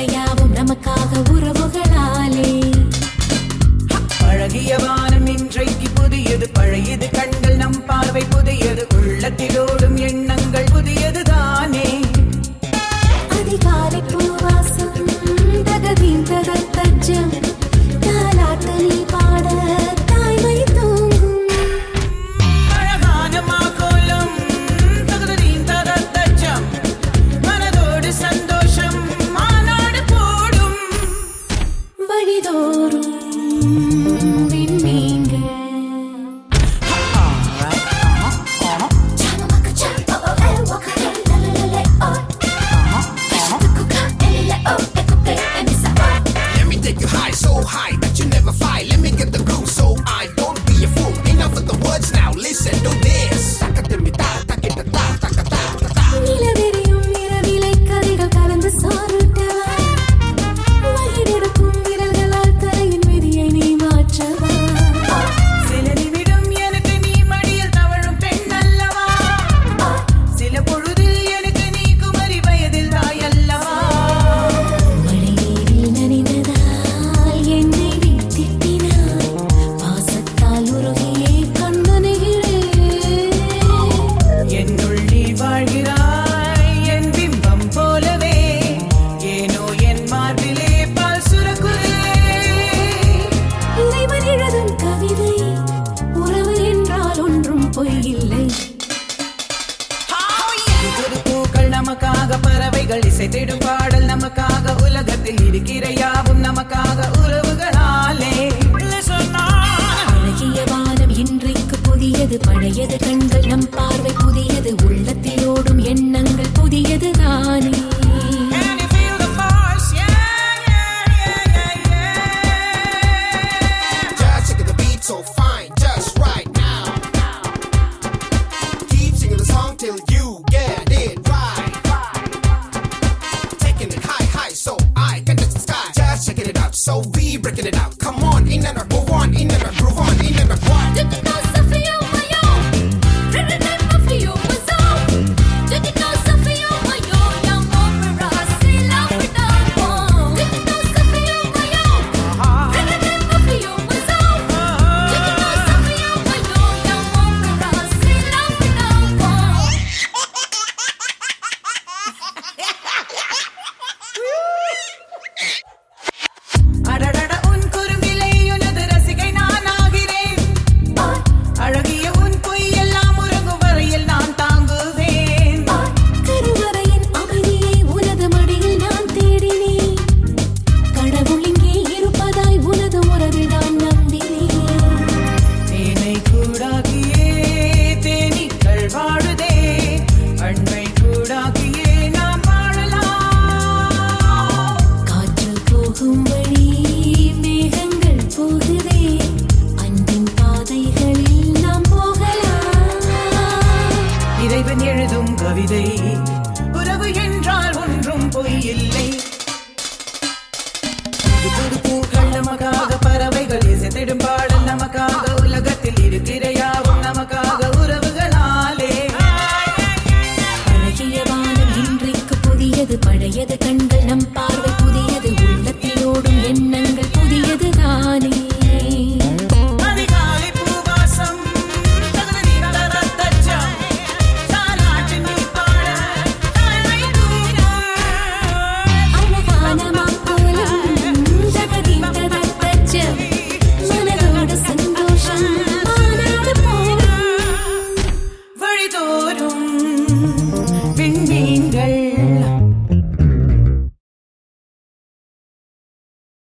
யாவும் நமக்காக உறவுகளாலே. பழகிய வானம் இன்றைக்கு புதியது, பழையது கண்கள் நம் பார்வை புதியது, உள்ளத்திலோடும் எண்ணங்கள் புதியது தானே. அதிகாலை பூவாசம் தகதீம் தகத்தஜம் தாலாட்டு நீ பாட தாய்மை தூங்கும். அழகான மாகோலம் தகதீம் தகத்தஜம் மனதோடு சந்தோஷம் மாநாடு போடும். வழிதோறும் so high that you never fight. Let me get the groove so I don't be a fool. Enough of the words now, listen to this. Takatimita, takita, ta, takata, ta. நிலவெறியும் இரவிலை கதைகள் கலந்து சாருட்டவா, வயிறெடுக்கும் விரல்களால் தரையின் விதியை நீ மாற்றவா. சில நிமிடம் எனக்கு நீ மடியில் தவழும் பெண் அல்லவா, சில பொழுதில் எனக்கு நீ குமரி வயதில் தாய் அல்லவா. மழைநீரில் நனைந்ததால் என்னை நீ திட்டினாய், பாசத்தால் உருகியே கண்ணுனைகிறேன். என்னுள் நீ வாழ்கிறாய் என் பிம்பம் போலவே, ஏனோ என் மார்பிலே பால் சுரக்குதே. இறைவன் எழுதும் கவிதை, உறவு என்றால் ஒன்றும் பொய்யில்லை. புது பூக்கள் நமக்காக, பறவைகள் இசைத்திடும் பாடல் நமக்காக, உலகத்தில் இருக்கிற யாவும்